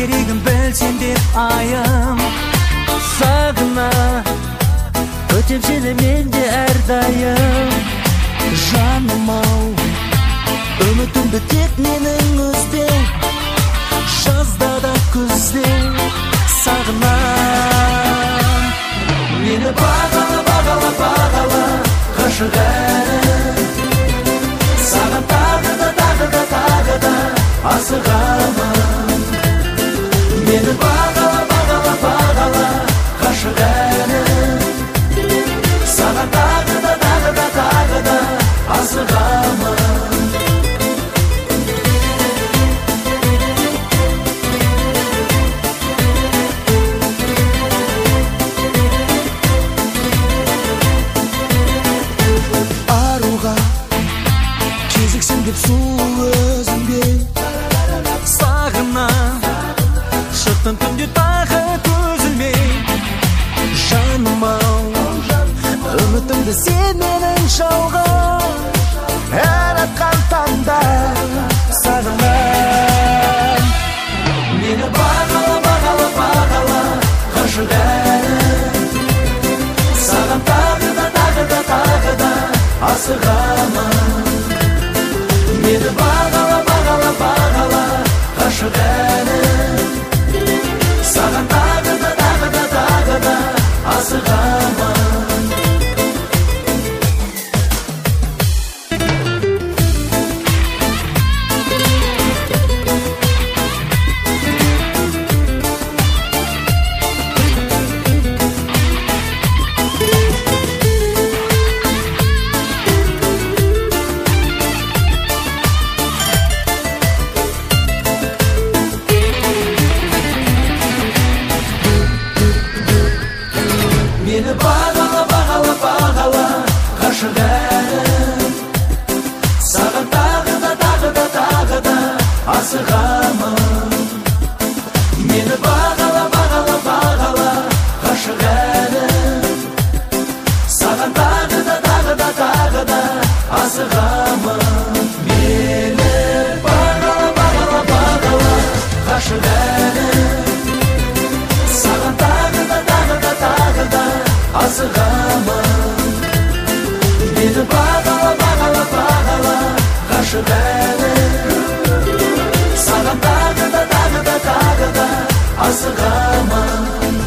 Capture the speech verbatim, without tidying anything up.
керегін білсем деп айым сағына өтем сені менде әрдайым жаным ау үмітімді тек менің өзде жазда да күзде сағынам мені бағала бағала бағала ғашық әрі саған тағы да тағы да тағы да асығамын мені бағала бағала бағала ғашық әрі саған тағы да тағы да тағы да асығамын деп сұлу өзіңде сағына шықтым түнде тағы көзілмей жаным ау үмітімді сен менің жауға әр атқан таңда сағынам мені бағала бағала бағала ғашық әрі саған тағы да тағы да тағы да асығамын мені бағала бағала бағала ғашық әрі саған тағы да тағы да тағы да асығамын мені бағала бағала бағала ғашық әрі саған тағы да тағы да тағы да асығамын мені бағала бағала бағала ғашық әрі саған тағы да тағы да тағы да асығамын мені бағала бағала бағала ғашық әрі саған тағы да тағы да тағы да асығамын мені бағала бағала бағала ғашық әрі саған тағы да тағы да тағы да асығамын